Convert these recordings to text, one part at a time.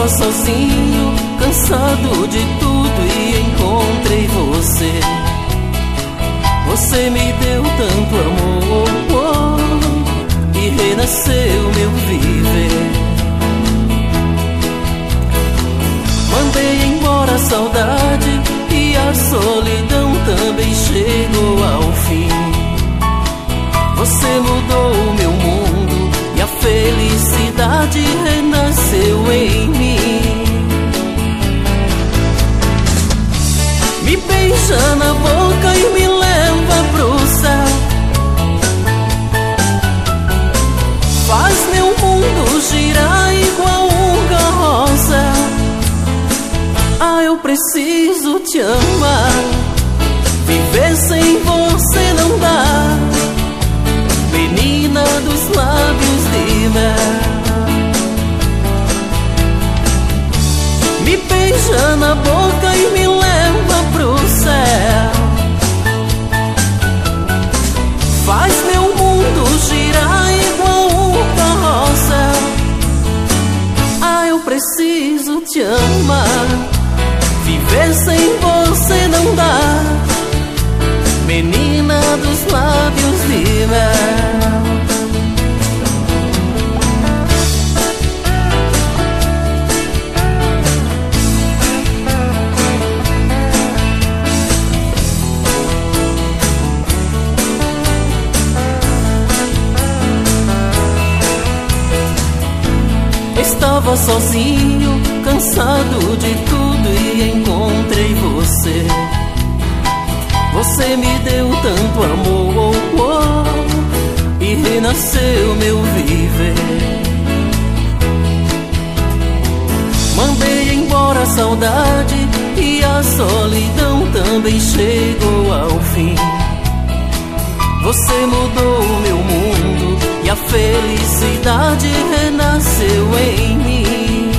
Estava sozinho, cansado de tudo e encontrei você. Você me deu tanto amor e renasceu meu viver. Mandei embora a saudade e a solidão também chegou ao fim. Você mudou o meu mundo e a felicidade renasceu em mim. Me beija na boca e me leva pro céu. Faz meu mundo girar igual um carrossel. Ah, eu preciso te amar. Viver sem você não dá. Menina dos lábios de mel, me beija na boca e me leva pro céu. Faz meu mundo girar igual um carrossel. Ah, eu preciso te amar. Viver sem você não dá. Menina dos lábios de mel. Estava sozinho, cansado de tudo e encontrei você. Você me deu tanto amor e renasceu meu viver. Mandei embora a saudade e a solidão também chegou ao fim. Você mudou o meu mundo e a felicidade renasceu em mim.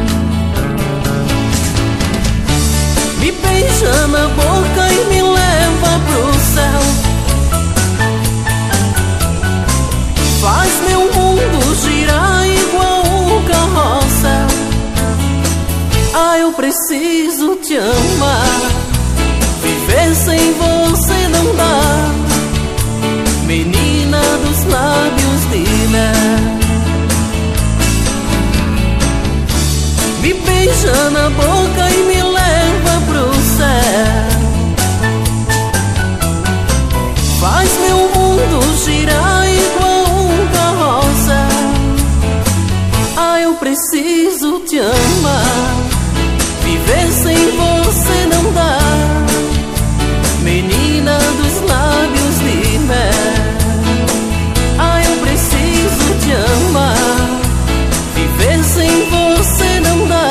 Me beija na boca e me leva pro céu. Faz meu mundo girar igual um carrossel. Ah, eu preciso te amar. Viver sem você não dá. Menina dos lábios de mel, me beija na boca e me leva pro céu. Faz meu mundo girar igual um carrossel. Ah, eu preciso te amar. Viver sem você não dá. Menina dos lábios de mel, ah, eu preciso te amar. Viver sem você não dá.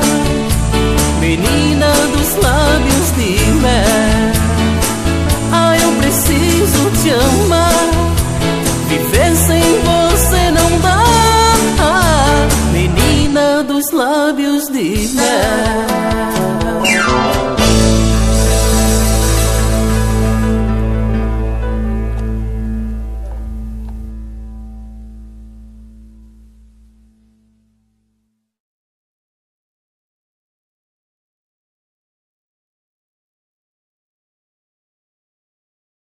Menina dos lábios de mel, ah, eu preciso te amar. Viver sem você não dá. Menina dos lábios de mel.